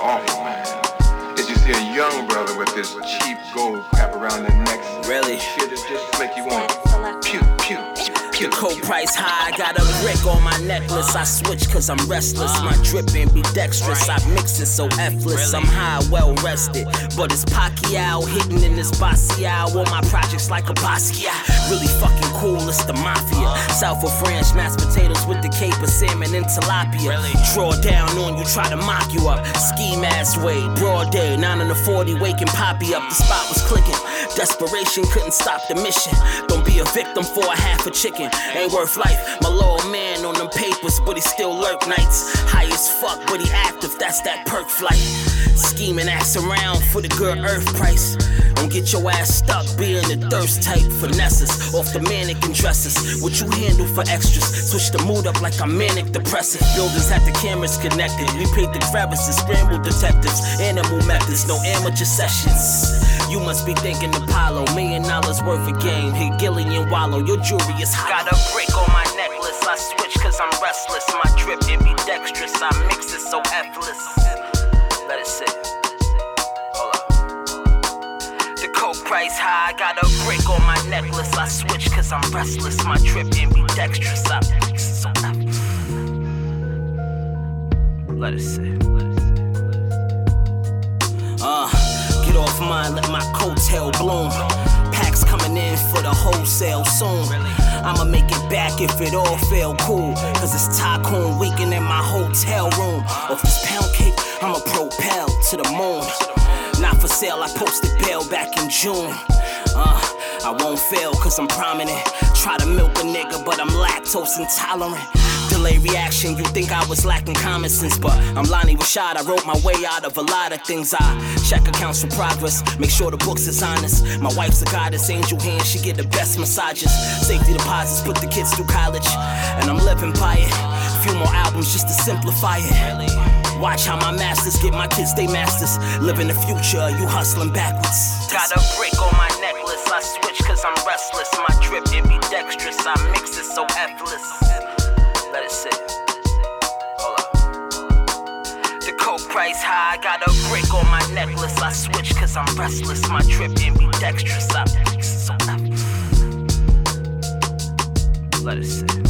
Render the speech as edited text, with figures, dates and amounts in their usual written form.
awful, man, is you see a young brother with this cheap gold crap around their necks. Really? Shit is just make you want to pew, pew, pew. The coke price high, I got a brick on my necklace. I switch cause I'm restless. My dripping be dexterous. I mix it so effortless. I'm high, well rested. But it's Pacquiao hitting in this Basquiat. On my projects like a Basquiat. Really fucking cool, it's the mafia. South of France, mashed potatoes with the cape of salmon and tilapia. Draw down on you, try to mock you up. Ski mask way, broad day, 9 in the 40, waking Poppy up. The spot was clicking. Desperation couldn't stop the mission. Don't be a victim for a half a chicken. Ain't worth life. My little man on them papers, but he still lurk nights. High as fuck, but he active, that's that perk flight. Scheming ass around for the good earth price. Don't get your ass stuck being the thirst type. Finesses off the mannequin dresses. What you handle for extras? Switch the mood up like I'm manic depressive. Buildings had the cameras connected. We paid the crevices, scrambled detectives. Animal methods, no amateur sessions. You must be thinking Apollo, $1 million worth of game. Hit Gillian Wallow, your jewelry is hot. Got a brick on my necklace, I switch cause I'm restless. My drip it be dexterous, I mix it so effortless. Let it sit. Hold up. The coke price high, got a brick on my necklace. I switch cause I'm restless. My drip it be dexterous, I mix it so effortless. Let it sit. Get off mine, let my coattail bloom. Packs coming in for the wholesale soon. I'ma make it back if it all feel cool. Cause it's tycoon weekend in my hotel room. Off this pound cake, I'ma propel to the moon. Not for sale, I posted bail back in June. I won't fail cause I'm prominent. Try to milk a nigga, but I'm lactose intolerant. Delay reaction, you think I was lacking common sense, but I'm Lonnie Rashad. I wrote my way out of a lot of things. I check accounts for progress, make sure the books is honest. My wife's a goddess, angel hands, she get the best massages. Safety deposits, put the kids through college, and I'm living by it. Few more albums just to simplify it. Watch how my masters get my kids they masters. Live in the future, you hustling backwards. Got a brick on my necklace, I switch cause I'm restless. My drip it be dexterous, I mix it so effortless. Let it sit. Hold up. The coke price high, got a brick on my necklace. I switch cause I'm restless. My drip it be dexterous, I mix it so effortless. Let it sit.